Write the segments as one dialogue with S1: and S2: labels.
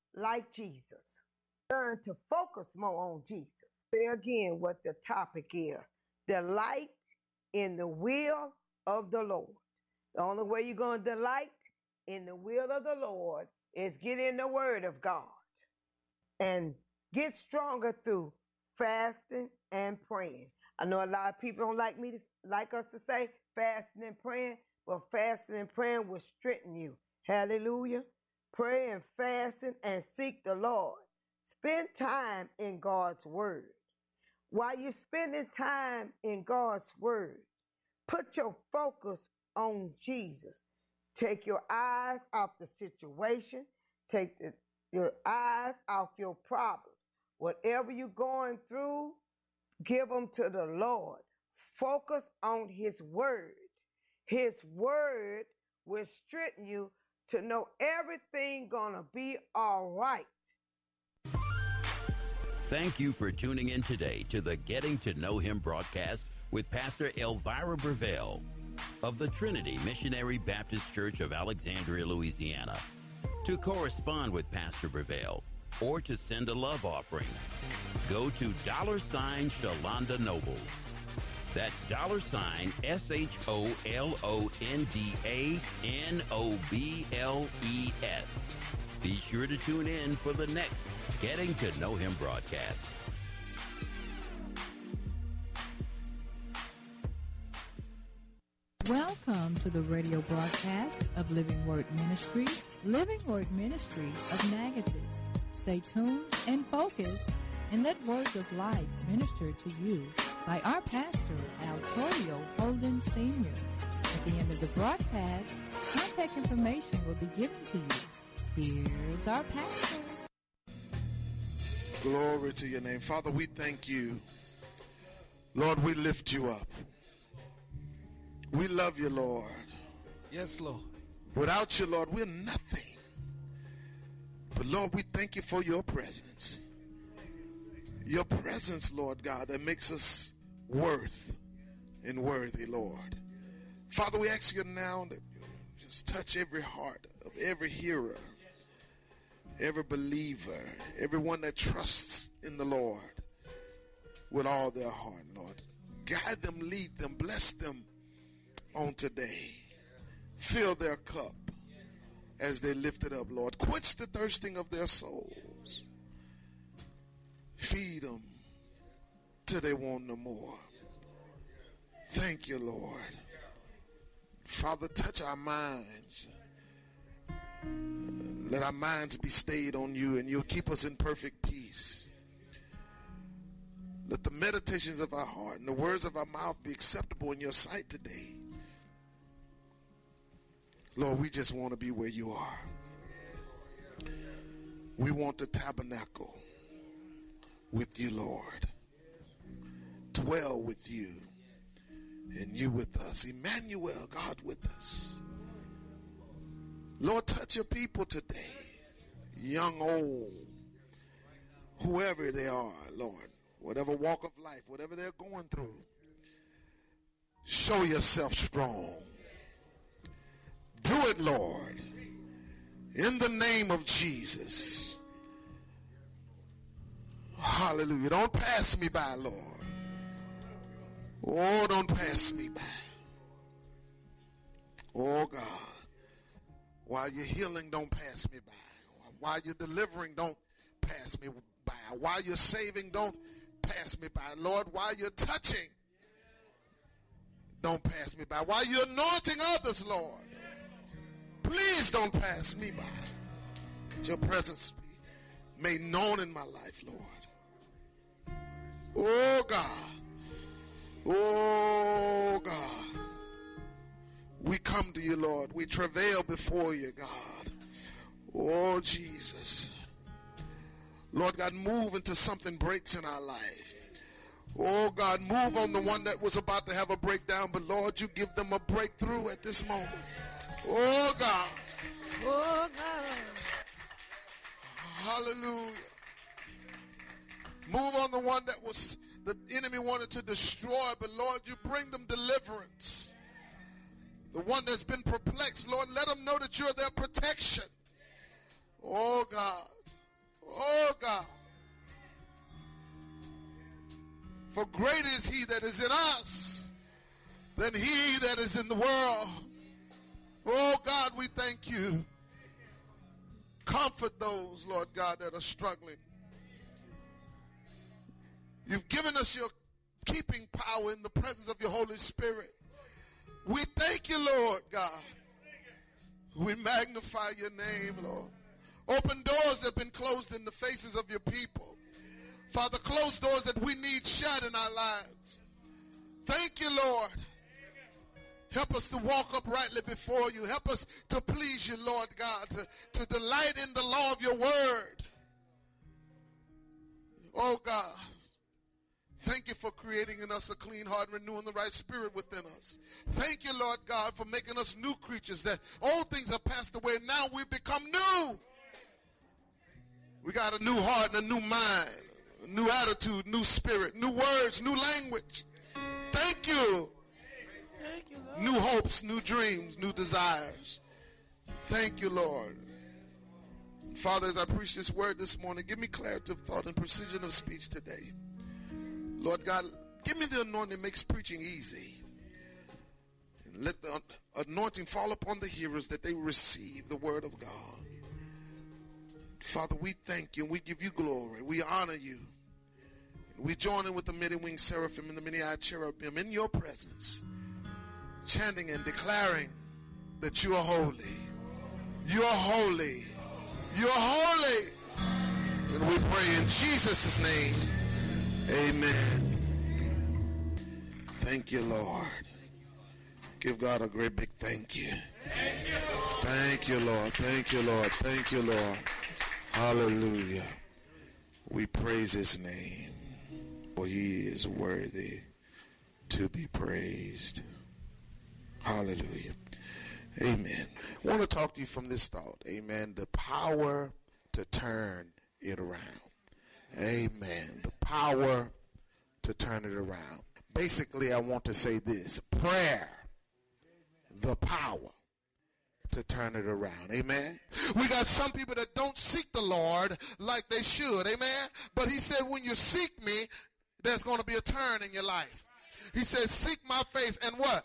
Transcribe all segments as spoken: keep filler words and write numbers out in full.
S1: like Jesus. Learn to focus more on Jesus. Say again what the topic is. Delight in the will of the Lord. The only way you're going to delight in the will of the Lord is get in the Word of God and get stronger through fasting and praying. I know a lot of people don't like me to like us to say fasting and praying, but fasting and praying will strengthen you. Hallelujah. Pray and fasting and seek the Lord. Spend time in God's Word. While you're spending time in God's Word, put your focus on Jesus. Take your eyes off the situation. Take the, your eyes off your problems. Whatever you're going through, give them to the Lord. Focus on His Word. His Word will strengthen you to know everything gonna be all right.
S2: Thank you for tuning in today to the Getting to Know Him broadcast with Pastor Elvira Breville of the Trinity Missionary Baptist Church of Alexandria, Louisiana. To correspond with Pastor Breville or to send a love offering, go to dollar sign Shalonda Nobles. That's dollar sign S H O L O N D A N O B L E S. Be sure to tune in for the next Getting to Know Him broadcast.
S3: Welcome to the radio broadcast of Living Word Ministries, Living Word Ministries of Negative. Stay tuned and focused and let words of life minister to you by our pastor, Altorio Holden Senior At the end of the broadcast, contact information will be given to you. Here's our pastor.
S4: Glory to your name. Father, we thank you. Lord, we lift you up. We love you, Lord.
S5: Yes, Lord.
S4: Without you, Lord, we're nothing. But Lord, we thank you for your presence. Your presence, Lord God, that makes us worth and worthy, Lord. Father, we ask you now that you just touch every heart of every hearer, every believer, everyone that trusts in the Lord with all their heart, Lord. Guide them, lead them, bless them on today. Fill their cup as they lift it up, Lord. Quench the thirsting of their souls. Feed them till they want no more. Thank you, Lord. Father, touch our minds. Let our minds be stayed on you, and you'll keep us in perfect peace. Let the meditations of our heart and the words of our mouth be acceptable in your sight today. Lord, we just want to be where you are. We want to tabernacle with you, Lord. Dwell with you, and you with us. Emmanuel, God with us. Lord, touch your people today. Young, old, whoever they are, Lord. Whatever walk of life, whatever they're going through. Show yourself strong. Do it, Lord. In the name of Jesus. Hallelujah. Don't pass me by, Lord. Oh, don't pass me by. Oh, God. While you're healing, don't pass me by. While you're delivering, don't pass me by. While you're saving, don't pass me by. Lord, while you're touching, don't pass me by. While you're anointing others, Lord, please don't pass me by. Let your presence be made known in my life, Lord. Oh, God. Oh, God. We come to you, Lord. We travail before you, God. Oh, Jesus. Lord God, move until something breaks in our life. Oh, God, move on the one that was about to have a breakdown, but Lord, you give them a breakthrough at this moment. Oh, God.
S5: Oh, God.
S4: Hallelujah. Move on the one that was the enemy wanted to destroy, but Lord, you bring them deliverance. The one that's been perplexed, Lord, let them know that you're their protection. Oh, God. For greater is he that is in us than he that is in the world. Oh, God, we thank you. Comfort those, Lord God, that are struggling. You've given us your keeping power in the presence of your Holy Spirit. We thank you, Lord God. We magnify your name, Lord. Open doors that have been closed in the faces of your people. Father, close doors that we need shut in our lives. Thank you, Lord. Help us to walk uprightly before you. Help us to please you, Lord God, to, to delight in the law of your word. Oh, God. Thank you for creating in us a clean heart, renewing the right spirit within us. Thank you, Lord God, for making us new creatures, that old things have passed away. Now we become new. We got a new heart and a new mind, a new attitude, new spirit, new words, new language. Thank you.
S5: Thank you, Lord.
S4: New hopes, new dreams, new desires. Thank you, Lord. Father, as I preach this word this morning, give me clarity of thought and precision of speech today. Lord God, give me the anointing that makes preaching easy. And let the anointing fall upon the hearers that they receive the word of God. Father, we thank you and we give you glory. We honor you. We join in with the many-winged seraphim and the many-eyed cherubim in your presence, chanting and declaring that you are holy. You are holy. You are holy. And we pray in Jesus' name. Amen. Thank you, Lord. Give God a great big thank you. Thank you, Lord. Thank you, Lord. Thank you, Lord. Thank you, Lord. Hallelujah. We praise his name, for he is worthy to be praised. Hallelujah. Amen. I want to talk to you from this thought. Amen. The power to turn it around. Amen. The power to turn it around. Basically, I want to say this. Prayer, the power to turn it around. Amen. We got some people that don't seek the Lord like they should. Amen. But he said, when you seek me, there's going to be a turn in your life. He says, seek my face and what?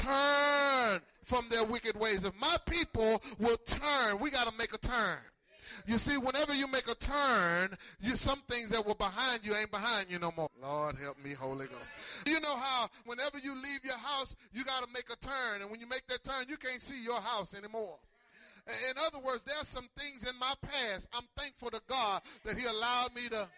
S4: Turn from their wicked ways. If my people will turn, we got to make a turn. You see, whenever you make a turn, you some things that were behind you ain't behind you no more. Lord, help me, Holy Ghost. You know how whenever you leave your house, you got to make a turn. And when you make that turn, you can't see your house anymore. In other words, there are some things in my past. I'm thankful to God that he allowed me to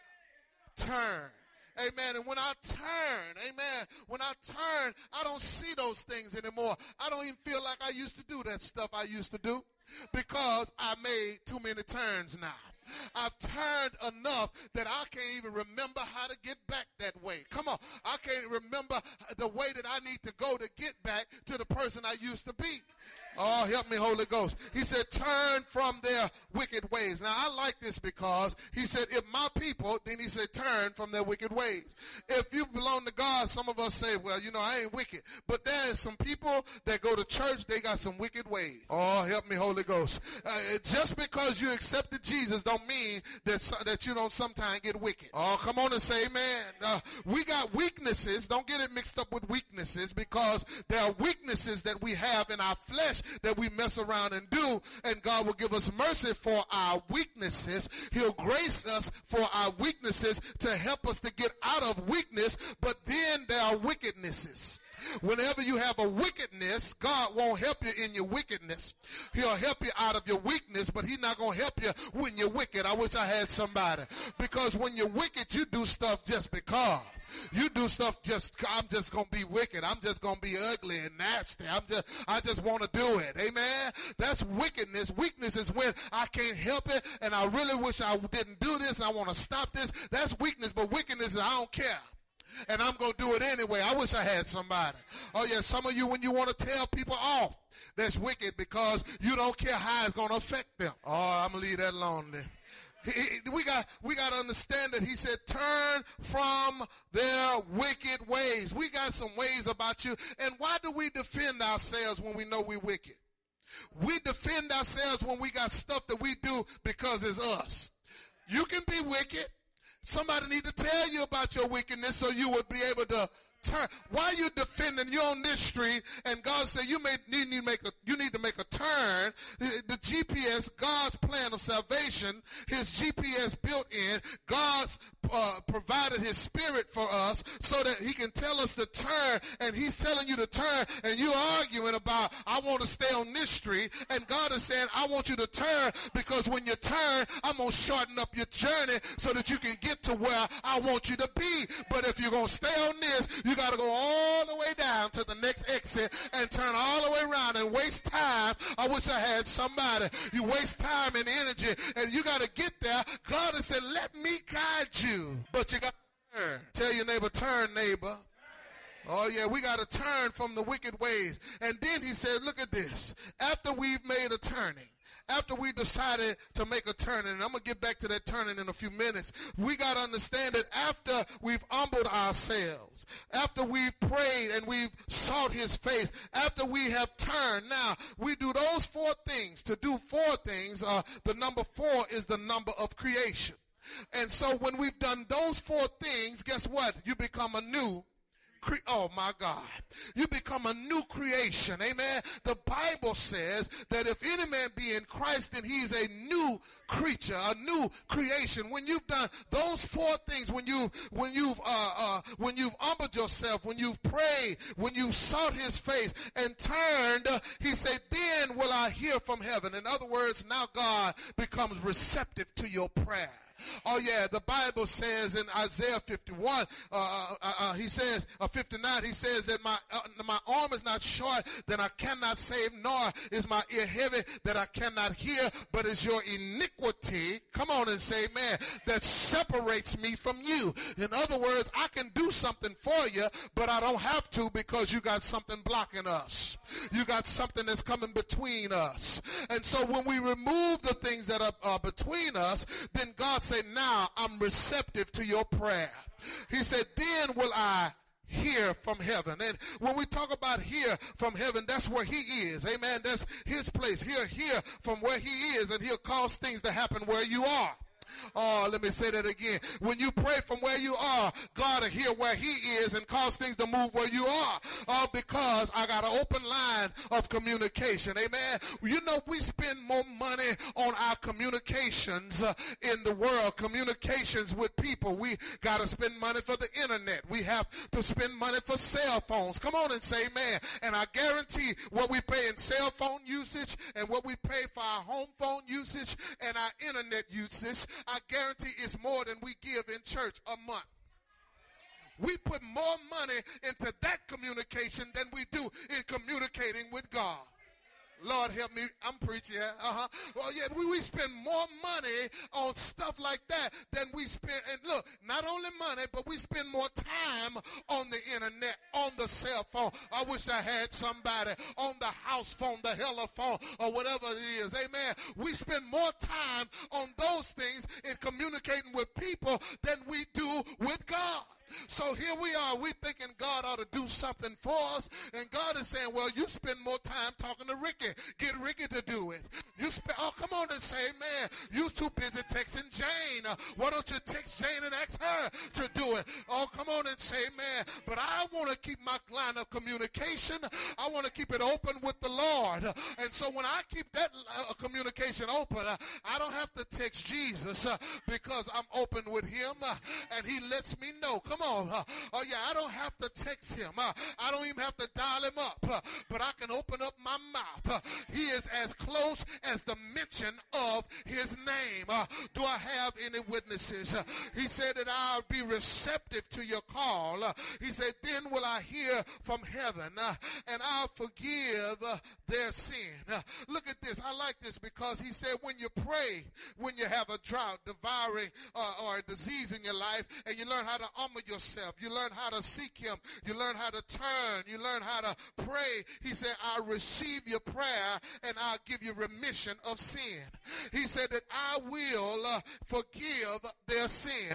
S4: turn. Amen. And when I turn, amen, when I turn, I don't see those things anymore. I don't even feel like I used to do that stuff I used to do because I made too many turns now. I've turned enough that I can't even remember how to get back that way. Come on. I can't remember the way that I need to go to get back to the person I used to be. Oh, help me, Holy Ghost. He said, turn from their wicked ways. Now, I like this because he said, if my people, then he said, turn from their wicked ways. If you belong to God, some of us say, well, you know, I ain't wicked. But there is some people that go to church, they got some wicked ways. Oh, help me, Holy Ghost. Uh, just because you accepted Jesus don't mean that, that you don't sometimes get wicked. Oh, come on and say amen. Uh, we got weaknesses. Don't get it mixed up with weaknesses, because there are weaknesses that we have in our flesh that we mess around and do, and God will give us mercy for our weaknesses. He'll grace us for our weaknesses to help us to get out of weakness, but then there are wickednesses. Whenever you have a wickedness, God won't help you in your wickedness. He'll help you out of your weakness, but he's not going to help you when you're wicked. I wish I had somebody. Because when you're wicked, you do stuff just because. You do stuff just, I'm just going to be wicked. I'm just going to be ugly and nasty. I'm just, I just want to do it. Amen? That's wickedness. Weakness is when I can't help it, and I really wish I didn't do this. I want to stop this. That's weakness, but wickedness is I don't care. And I'm going to do it anyway. I wish I had somebody. Oh, yeah, some of you, when you want to tell people off, that's wicked because you don't care how it's going to affect them. Oh, I'm going to leave that alone then. He, he, we got we got to understand that he said, turn from their wicked ways. We got some ways about you. And why do we defend ourselves when we know we're wicked? We defend ourselves when we got stuff that we do because it's us. You can be wicked. Somebody need to tell you about your wickedness so you would be able to turn. Why you defending? You're on this street, and God said you, may, you, need to make a, you need to make a turn. The, the G P S, God's plan of salvation, his G P S built in, God's uh, provided his spirit for us so that he can tell us to turn, and he's telling you to turn, and you're arguing about, I want to stay on this street, and God is saying, I want you to turn, because when you turn, I'm going to shorten up your journey so that you can get to where I want you to be. But if you're going to stay on this, you got to go all the way down to the next exit and turn all the way around and waste time. I wish I had somebody. You waste time and energy, and you got to get there. God has said, let me guide you. But you got to turn. Tell your neighbor, turn, neighbor. Oh, yeah, we got to turn from the wicked ways. And then he said, look at this. After we've made a turning, after we decided to make a turning, and I'm going to get back to that turning in a few minutes, we got to understand that after we've humbled ourselves, after we've prayed and we've sought his face, after we have turned, now we do those four things. To do four things, uh, the number four is the number of creation. And so when we've done those four things, guess what? You become a new Cre- oh my God. You become a new creation. Amen. The Bible says that if any man be in Christ, then he's a new creature, a new creation. When you've done those four things, when you when you've uh, uh, when you've humbled yourself, when you've prayed, when you've sought his face and turned, uh, he said, then will I hear from heaven. In other words, now God becomes receptive to your prayer. Oh, yeah, the Bible says in Isaiah fifty-one, uh, uh, uh, he says, uh, fifty-nine, he says that my uh, my arm is not short that I cannot save, nor is my ear heavy that I cannot hear, but is your iniquity, come on and say amen, that separates me from you. In other words, I can do something for you, but I don't have to because you got something blocking us. You got something that's coming between us. And so when we remove the things that are, are between us, then God said, now I'm receptive to your prayer. He said, then will I hear from heaven. And when we talk about hear from heaven, that's where he is. Amen. That's his place. He'll hear from where he is, and he'll cause things to happen where you are. Oh, let me say that again. When you pray from where you are, God will hear where he is and cause things to move where you are. Oh, because I got an open line of communication. Amen. You know, we spend more money on our communications uh, in the world, communications with people. We got to spend money for the internet. We have to spend money for cell phones. Come on and say amen. And I guarantee what we pay in cell phone usage and what we pay for our home phone usage and our internet usage, I guarantee it's more than we give in church a month. We put more money into that communication than we do in communicating with God. Lord help me, I'm preaching. Uh-huh. Well, yeah, we, we spend more money on stuff like that than we spend. And look, not only money, but we spend more time on the internet, on the cell phone. I wish I had somebody on the house phone, the telephone, or whatever it is. Amen. We spend more time on those things in communicating with people than we do with God. So here we are, we thinking God ought to do something for us, and God is saying, well, you spend more time talking to Ricky. Get Ricky to do it. You spend, oh, come on and say, man, you too busy texting Jane. Uh, why don't you text Jane and ask her to do it? Oh, come on and say, man, but I want to keep my line of communication. I want to keep it open with the Lord. And so when I keep that uh, communication open, uh, I don't have to text Jesus uh, because I'm open with him, uh, and he lets me know. Come on. Uh, oh, yeah, I don't have to text him. Uh, I don't even have to dial him up, uh, but I can open up my mouth. Uh, he is as close as the mention of his name. Uh, do I have any witnesses? Uh, he said that I'll be receptive to your call. Uh, he said, then will I hear from heaven, uh, and I'll forgive uh, their sin. Uh, look at this. I like this because he said when you pray, when you have a drought, devouring, uh, or a disease in your life, and you learn how to humble yourself, you learn how to seek him, you learn how to turn, you learn how to pray. He said, I'll receive your prayer and I'll give you remission of sin. He said that I will uh, forgive their sin. Uh,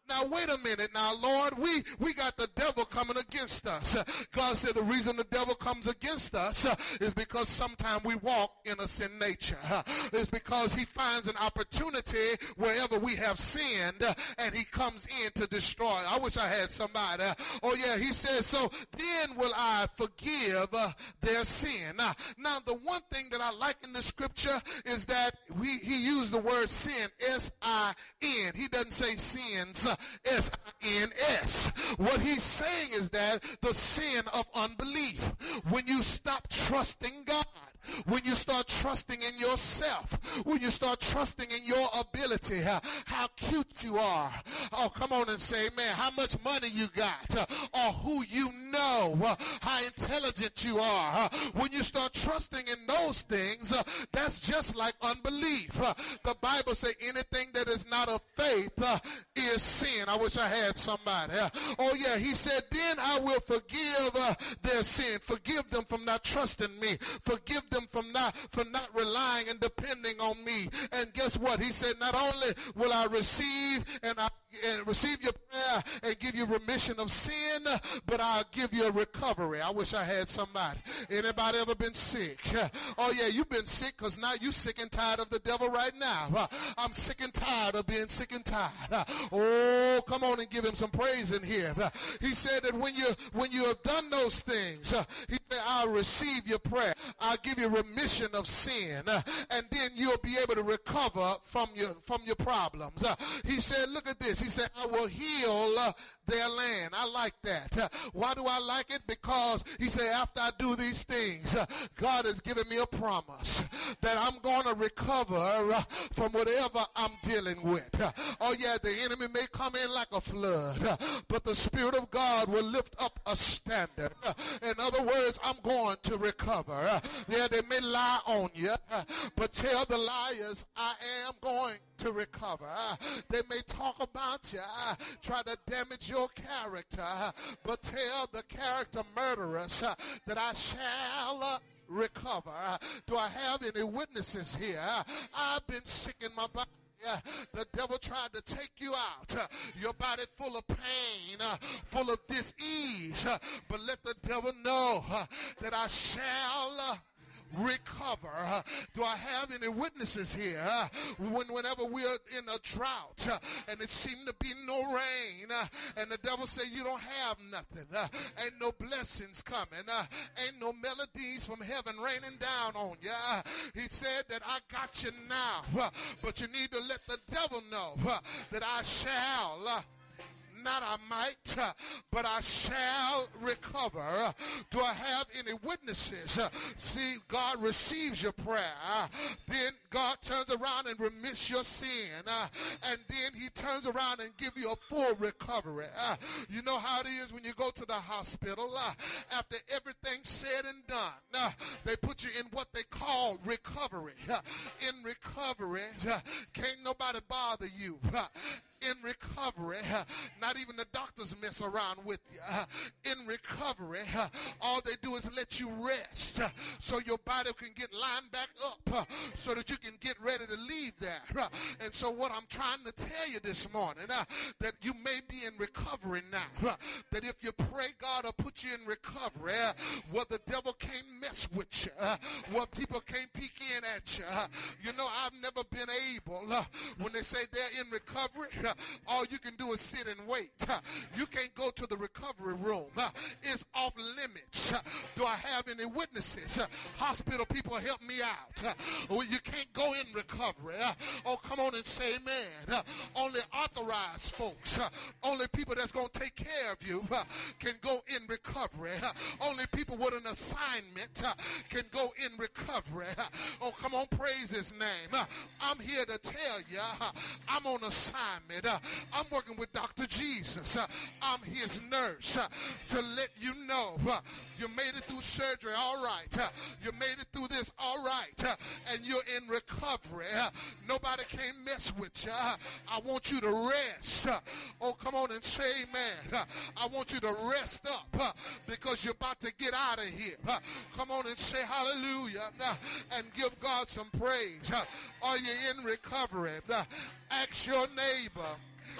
S4: now wait a minute now, Lord, we, we got the devil coming against us. God said the reason the devil comes against us is because sometimes we walk in a sin nature. It's because he finds an opportunity wherever we have sinned, and he comes in to destroy. I wish I had somebody. Oh yeah, he says, so then will I forgive their sin. Now, now the one thing that I like in the scripture is that we, he used the word sin, S I N. He doesn't say sins, S I N S. What he's saying is that the sin of unbelief. When you stop trusting God, when you start trusting in yourself, when you start trusting in your ability, how, how cute you are. Oh, come on and say, man, how much money you got, uh, or who you know, uh, how intelligent you are. Uh, when you start trusting in those things, uh, that's just like unbelief. Uh, the Bible says anything that is not of faith uh, is sin. I wish I had somebody. Uh, oh, yeah, he said, then I will forgive uh, their sin. Forgive them from not trusting me. Forgive them from not from not relying and depending on me. And guess what? He said, not only will I receive and I and receive your prayer and give you remission of sin, but I'll give you a recovery. I wish I had somebody. Anybody ever been sick? Oh yeah, you've been sick because now you're sick and tired of the devil right now. I'm sick and tired of being sick and tired. Oh, come on and give him some praise in here. He said that when you when you have done those things, he said, I'll receive your prayer. I'll give you remission of sin, and then you'll be able to recover from your from your problems. He said, look at this. He said, I will heal uh, their land. I like that. Uh, why do I like it? Because he said, after I do these things, uh, God has given me a promise that I'm going to recover uh, from whatever I'm dealing with. Uh, oh yeah, the enemy may come in like a flood, uh, but the Spirit of God will lift up a standard. Uh, in other words, I'm going to recover. Uh, yeah, they may lie on you, uh, but tell the liars, I am going to recover. Uh, they may talk about you, uh, try to damage your character, uh, but tell the character murderers uh, that I shall uh, recover. Uh, do I have any witnesses here? Uh, I've been sick in my body. Uh, the devil tried to take you out. Uh, your body full of pain, uh, full of dis-ease. Uh, but let the devil know uh, that I shall uh, recover. Uh, do I have any witnesses here? Uh, when, whenever we're in a drought uh, and it seemed to be no rain, uh, and the devil say you don't have nothing, uh, ain't no blessings coming, uh, ain't no melodies from heaven raining down on you. Uh, he said that I got you now, uh, but you need to let the devil know uh, that I shall uh, not I might, uh, but I shall recover. Do I have any witnesses? Uh, see, God receives your prayer. Uh, then God turns around and remits your sin. Uh, and then he turns around and give you a full recovery. Uh, you know how it is when you go to the hospital. Uh, after everything's said and done, uh, they put you in what they call recovery. Uh, in recovery, uh, can't nobody bother you. Uh, In recovery, uh, not even the doctors mess around with you. Uh, in recovery, uh, all they do is let you rest uh, so your body can get lined back up uh, so that you can get ready to leave there. Uh, and so what I'm trying to tell you this morning, uh, that you may be in recovery now, uh, that if you pray, God will put you in recovery uh, where the devil can't mess with you, uh, where people can't peek in at you. Uh, you know, I've never been able, uh, when they say they're in recovery, uh, all you can do is sit and wait. You can't go to the recovery room. It's off limits. Do I have any witnesses? Hospital people, help me out. You can't go in recovery. Oh, come on and say amen. Only authorized folks, only people that's going to take care of you can go in recovery. Only people with an assignment can go in recovery. Oh, come on, praise his name. I'm here to tell you, I'm on assignment. Uh, I'm working with Doctor Jesus. Uh, I'm his nurse uh, to let you know uh, you made it through surgery, all right. Uh, you made it through this, all right. Uh, and you're in recovery. Uh, nobody can mess with you. Uh, I want you to rest. Uh, oh, come on and say amen. Uh, I want you to rest up uh, because you're about to get out of here. Uh, come on and say hallelujah uh, and give God some praise. Uh, are you in recovery? Uh, ask your neighbor,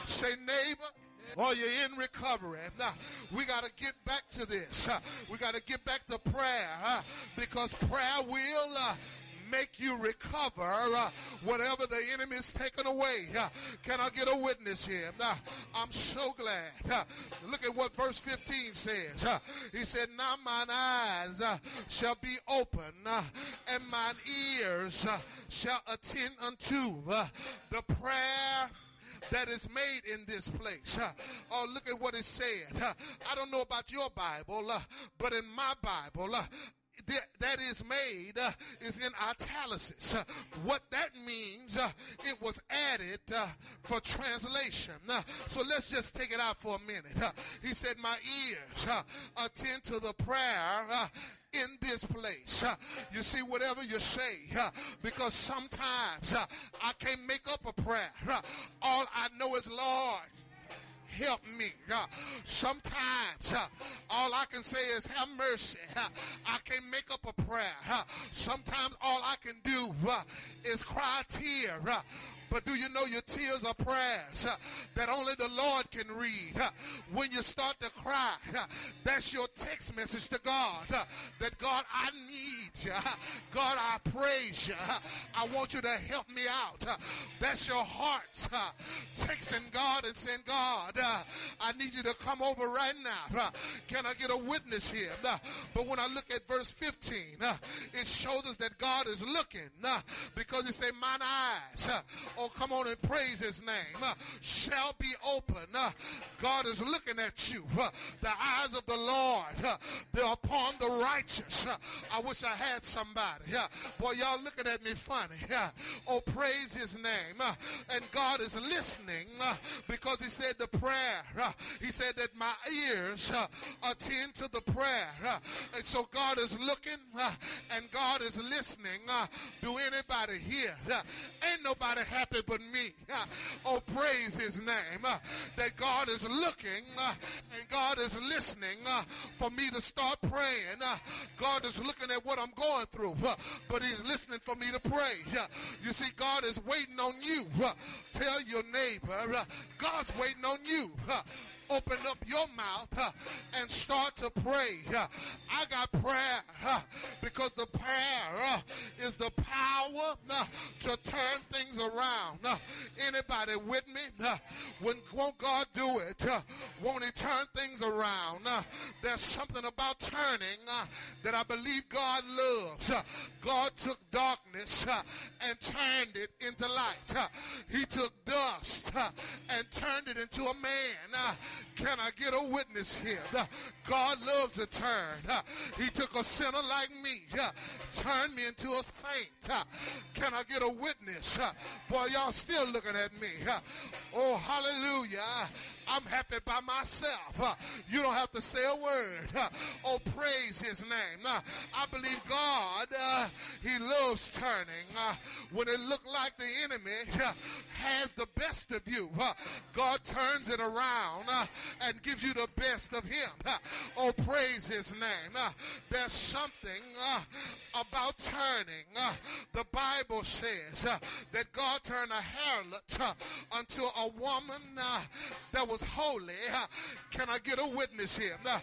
S4: Say, neighbor, or you're in recovery. Now, we got to get back to this. Uh, we got to get back to prayer uh, because prayer will uh, make you recover uh, whatever the enemy is taking away. Uh, can I get a witness here? Now, I'm so glad. Uh, look at what verse fifteen says. Uh, he said, now mine eyes uh, shall be open uh, and mine ears uh, shall attend unto uh, the prayer that is made in this place. Uh, oh, look at what it said. Uh, I don't know about your Bible, uh, but in my Bible, uh, That, that is made uh, is in italics. Uh, what that means, uh, it was added uh, for translation. Uh, so let's just take it out for a minute. Uh, he said, my ears uh, attend to the prayer uh, in this place. Uh, you see, whatever you say, uh, because sometimes uh, I can't make up a prayer. Uh, all I know is, Lord, help me. Uh, sometimes uh, all I can say is have mercy. Uh, I can't make up a prayer. Uh, sometimes all I can do uh, is cry a tear. Uh, But do you know your tears are prayers uh, that only the Lord can read? Uh, when you start to cry, uh, that's your text message to God. Uh, that God, I need you. Uh, God, I praise you. Uh, I want you to help me out. Uh, that's your heart uh, texting God and saying, God, uh, I need you to come over right now. Uh, can I get a witness here? Uh, but when I look at verse fifteen, uh, it shows us that God is looking uh, because it says, mine eyes, uh, oh, come on and praise his name, uh, shall be open. Uh, God is looking at you. Uh, the eyes of the Lord, uh, they're upon the righteous. Uh, I wish I had somebody. Uh, boy, y'all looking at me funny. Uh, oh, praise his name. Uh, and God is listening uh, because he said the prayer. Uh, he said that my ears uh, attend to the prayer. Uh, and so God is looking uh, and God is listening. Uh, do anybody here? Uh, ain't nobody happy but me. Uh, oh, praise his name. Uh, that God is looking uh, and God is listening uh, for me to start praying. Uh, God is looking at what I'm going through, uh, but he's listening for me to pray. Uh, you see, God is waiting on you. Uh, tell your neighbor, uh, God's waiting on you. Uh, Open up your mouth uh, and start to pray. Uh, I got prayer uh, because the prayer uh, is the power uh, to turn things around. Uh, anybody with me? Uh, when won't God do it? Uh, won't he turn things around? Uh, there's something about turning uh, that I believe God loves. Uh, God took darkness uh, and turned it into light. Uh, he took dust uh, and turned it into a man. Uh, Can I get a witness here? Uh, God loves to turn. Uh, he took a sinner like me, uh, turned me into a saint. Uh, can I get a witness? Uh, boy, y'all still looking at me. Uh, oh, hallelujah. I'm happy by myself. Uh, you don't have to say a word. Uh, oh, praise his name. Uh, I believe God, uh, he loves turning. Uh, when it looked like the enemy uh, has the best of you, uh, God turns it around uh, and gives you the best of him. Uh, oh, praise his name. Uh, there's something uh, about turning. Uh, the Bible says uh, that God turned a harlot uh, unto a woman uh, that was holy. Uh, can I get a witness here? Uh,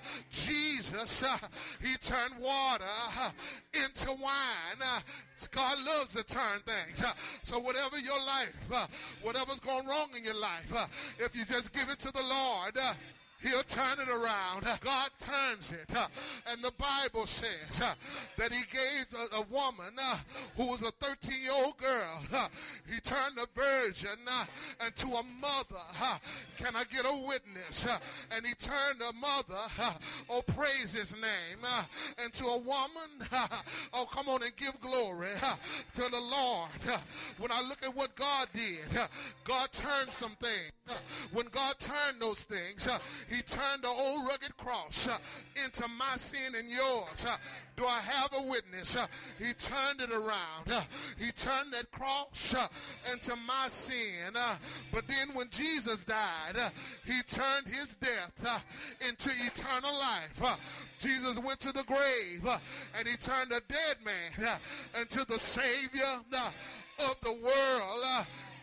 S4: Jesus, uh, he turned water uh, into wine. Uh, God loves to turn things. Uh, so whatever your life, uh, whatever's going wrong in your life, uh, if you just give it to the Lord, uh, he'll turn it around. Uh, God turns it. Uh, and the Bible says uh, that he gave a, a woman uh, who was a thirteen-year-old girl. Uh, he turned a virgin uh, into a mother. Uh, can I get a witness? Uh, and he turned a mother, uh, oh, praise his name, uh, into a woman. Uh, oh, come on and give glory uh, to the Lord. Uh, when I look at what God did, uh, God turned some things. Uh, when God turned those things, uh, he turned the old rugged cross uh, into my sin and yours. Uh, do I have a witness? Uh, he turned it around. Uh, he turned that cross uh, into my sin. Uh, but then when Jesus died, uh, he turned his death uh, into eternal life. Uh, Jesus went to the grave uh, and he turned a dead man uh, into the Savior uh, of the world. Uh,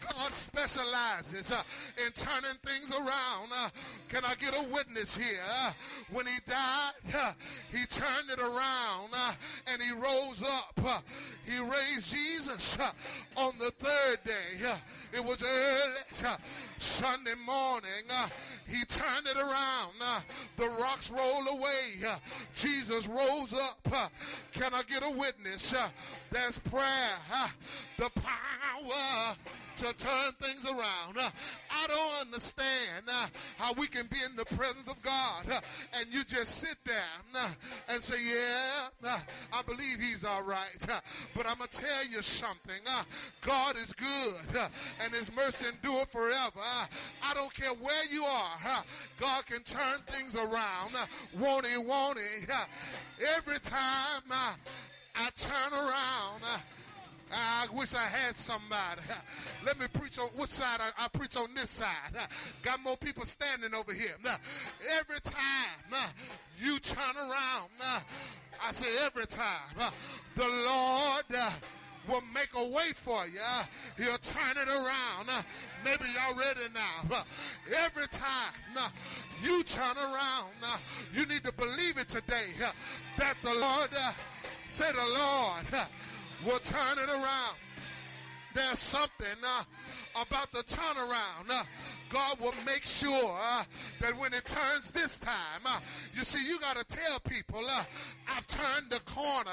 S4: God specializes uh, in turning things around. Uh, can I get a witness here? Uh, when he died, uh, he turned it around uh, and he rose up. Uh, he raised Jesus uh, on the third day. Uh, it was early uh, Sunday morning. Uh, he turned it around. Uh, the rocks rolled away. Uh, Jesus rose up. Uh, can I get a witness? Uh, there's prayer. Uh, the power to turn things around. Uh, I don't understand uh, how we can be in the presence of God uh, and you just sit there uh, and say, yeah, uh, I believe he's all right. Uh, but I'm going to tell you something. Uh, God is good uh, and his mercy endure forever. Uh, I don't care where you are. Uh, God can turn things around. Uh, won't he, won't he? Uh, every time uh, I turn around, uh, I wish I had somebody. Let me preach on which side. I, I preach on this side. Got more people standing over here. Every time you turn around, I say every time, the Lord will make a way for you. He'll turn it around. Maybe y'all ready now. Every time you turn around, you need to believe it today that the Lord, say the Lord, will turn it around. There's something uh, about the turnaround. Uh, God will make sure uh, that when it turns this time, uh, you see, you got to tell people, uh, I've turned the corner.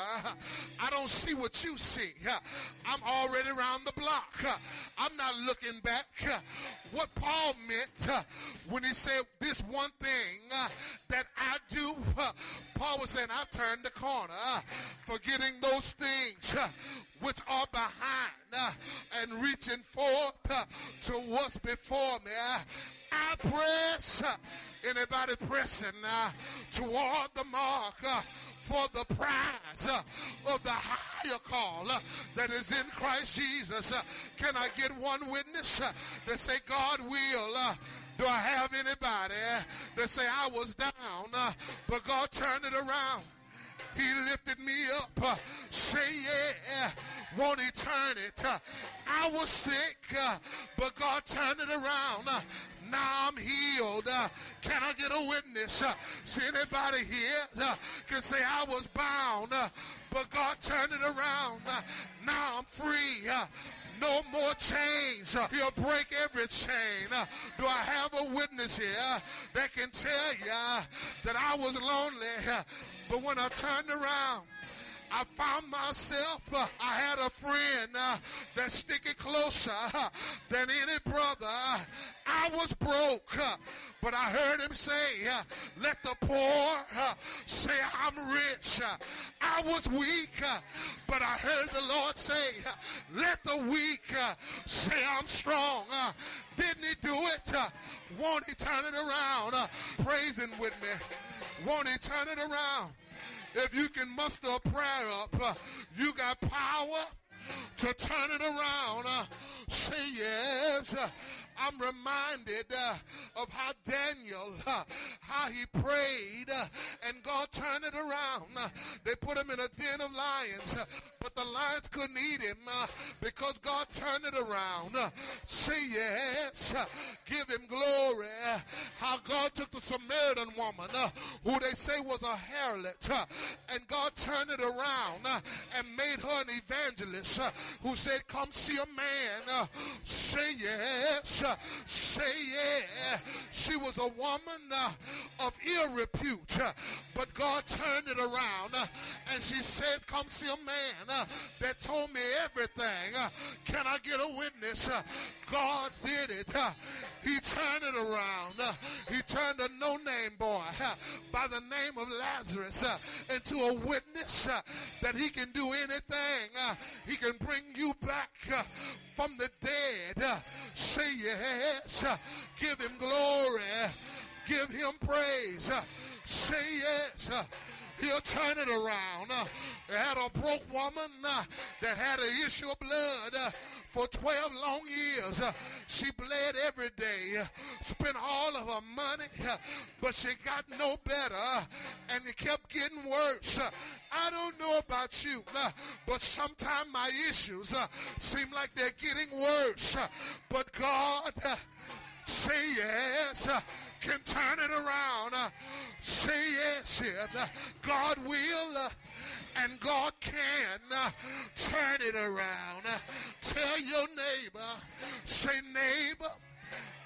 S4: I don't see what you see. Uh, I'm already around the block. Uh, I'm not looking back. Uh, what Paul meant uh, when he said this one thing uh, that I do, uh, Paul was saying, I've turned the corner, uh, forgetting those things uh, which are behind uh, and reaching forth uh, to what's before me. Uh, I press. Uh, anybody pressing uh, toward the mark uh, for the prize uh, of the higher call uh, that is in Christ Jesus. Uh, can I get one witness uh, that say God will? Uh, do I have anybody uh, that say I was down, uh, but God turned it around? He lifted me up. Uh, say yeah. Won't he turn it? Uh, I was sick, uh, but God turned it around. Uh, now I'm healed. Uh, can I get a witness? Uh, see anybody here uh, can say I was bound, uh, but God turned it around. Uh, now I'm free. Uh, no more chains. Uh, he'll break every chain. Uh, do I have a witness here uh, that can tell you uh, that I was lonely, uh, but when I turned around, I found myself, uh, I had a friend uh, that sticking closer uh, than any brother. Uh, I was broke, uh, but I heard him say, uh, let the poor uh, say I'm rich. Uh, I was weak, uh, but I heard the Lord say, uh, let the weak uh, say I'm strong. Uh, didn't he do it? Uh, won't he turn it around? Uh, praising with me. Won't he turn it around? If you can muster a prayer up, uh, you got power to turn it around. Uh, say yes. Uh, I'm reminded uh, of how Daniel, uh, how he prayed, uh, and God turned it around. Uh, they put him in a den of lions, uh, but the lions couldn't eat him uh, because God turned it around. Uh, say yes. Uh, give him glory. Uh, how God took the Samaritan woman, uh, who they say was a harlot, uh, and God turned it around uh, and made her an evangelist uh, who said, come see a man. Uh, say yes. Uh, say yeah. She was a woman uh, of ill repute, uh, but God turned it around uh, and she said, come see a man uh, that told me everything. Uh, can I get a witness? Uh, God did it. Uh, he turned it around. Uh, he turned a no-name boy uh, by the name of Lazarus uh, into a witness uh, that he can do anything. Uh, he can bring you back uh, from the dead. Uh, say yes. Uh, give him glory. Give him praise. Uh, say yes. Uh, he'll turn it around. Uh, they had a broke woman uh, that had an issue of blood uh, for twelve long years. Uh, she bled every day, uh, spent all of her money, uh, but she got no better, uh, and it kept getting worse. Uh, I don't know about you, uh, but sometimes my issues uh, seem like they're getting worse. Uh, but God, uh, say yes, uh, can turn it around. Uh, say yes, yeah. Uh, God will uh, and God can uh, turn it around. Uh, tell your neighbor, say neighbor,